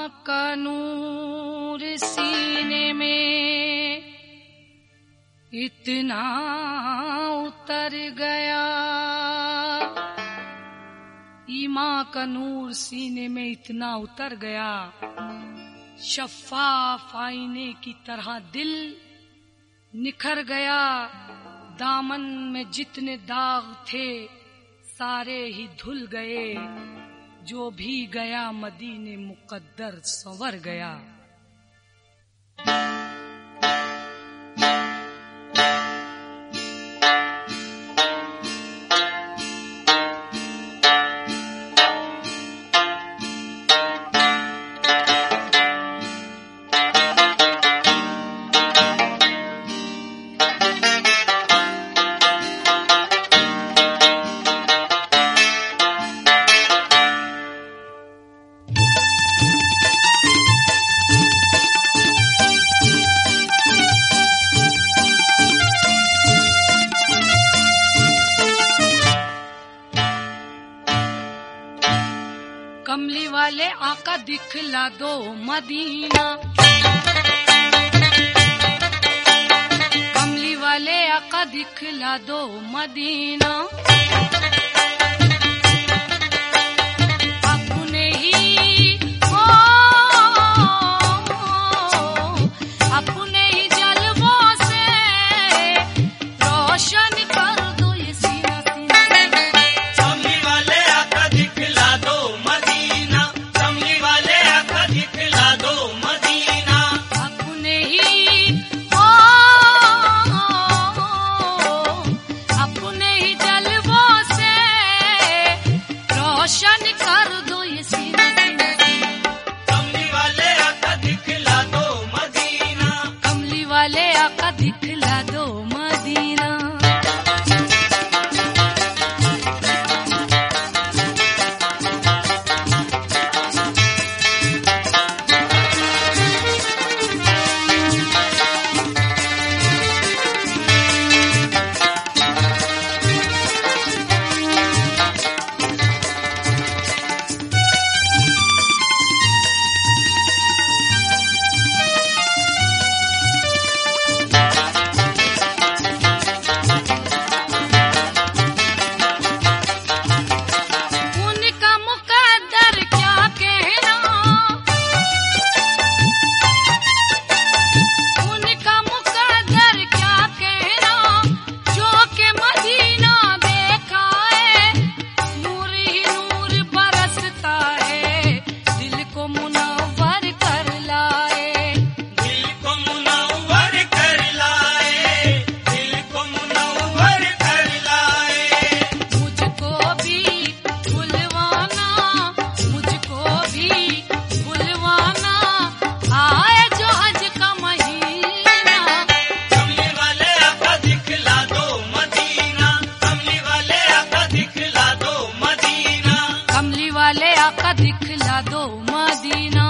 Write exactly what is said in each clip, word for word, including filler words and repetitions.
का नूर सीने में इतना उतर गया, ईमान का नूर सीने में इतना उतर गया, शफ़ाफ़ आईने की तरह दिल निखर गया। दामन में जितने दाग थे सारे ही धुल गए, जो भी गया मदीने मुकद्दर संवर गया। कमली वाले आका दिखला दो मदीना, कमली वाले आका दिखला दो मदीना, अपने ही हो अपने ही जलवों से रोशन कर दो ये सीना सीना। कमली वाले आका दिखला दो मदीना, कमली वाले आका दिखला दो मदीना, अपने ही हो अपने ही जलवों से रोशन कर दो ये सीना सीना। कमली वाले आका दिखला दो मदीना। कमली वाले आका दिखला दो मदीना। उनका मुकद्दर क्या कहना, उनका मुकद्दर क्या कहना, जो के मदीना देखा है, नूर ही नूर बरसता है, दिल को मुनव्वर कर लाए, दिल को मुनव्वर कर लाए, दिल को मुनव्वर कर लाए। मुझको भी बुलवाना, मुझको भी बुलवाना, आए जो हज का महीना। कमली वाले आका दिखला दो मदीना, कमली वाले आका दिखला दो मदीना। कमली वाले आका दिखला दो मदीना।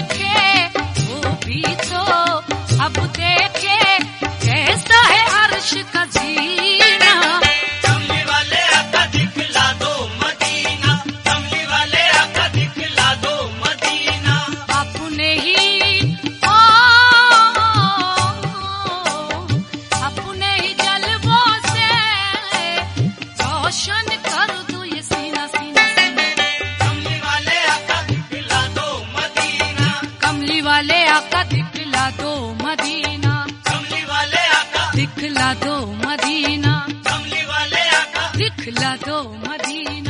देखे वो भी तो अब देखे कैसा है अर्श का जीना। कमली वाले आका दिखला दो मदीना, कमली वाले आका दिखला दो मदीना। अपने ही ओ, अपने ही जलवों से रोशन कर दो ये सीना सीना सीना। कमली वाले आका दिखला दो मदीना, कमली वाले आका दिखला दो मदीना, कमली वाले आका दिखला दो मदीना, कमली वाले आका दिखला दो मदीना।